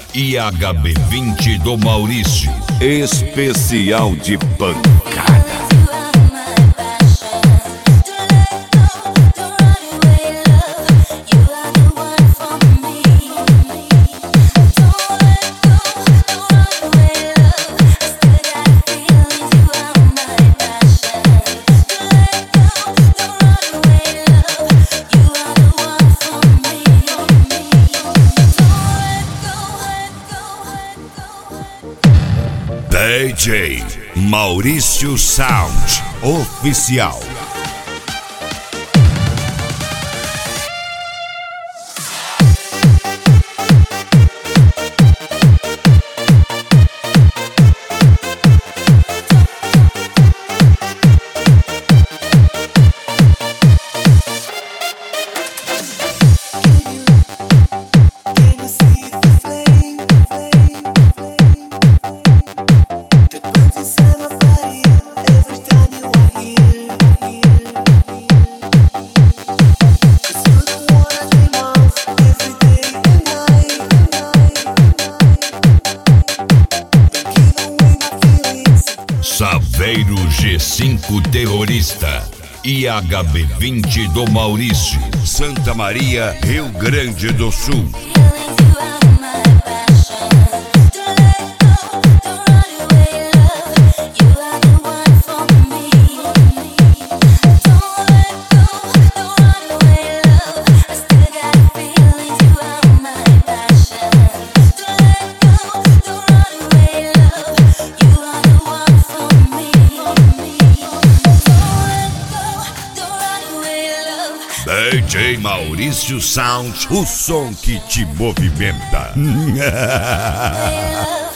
IHB20 do Maurício, especial de pancada. DJ Maurício Sound Oficial. Saveiro G5 Terrorista, IHB20 do Maurício, Santa Maria, Rio Grande do Sul. DJ Maurício Sound, o som que te movimenta.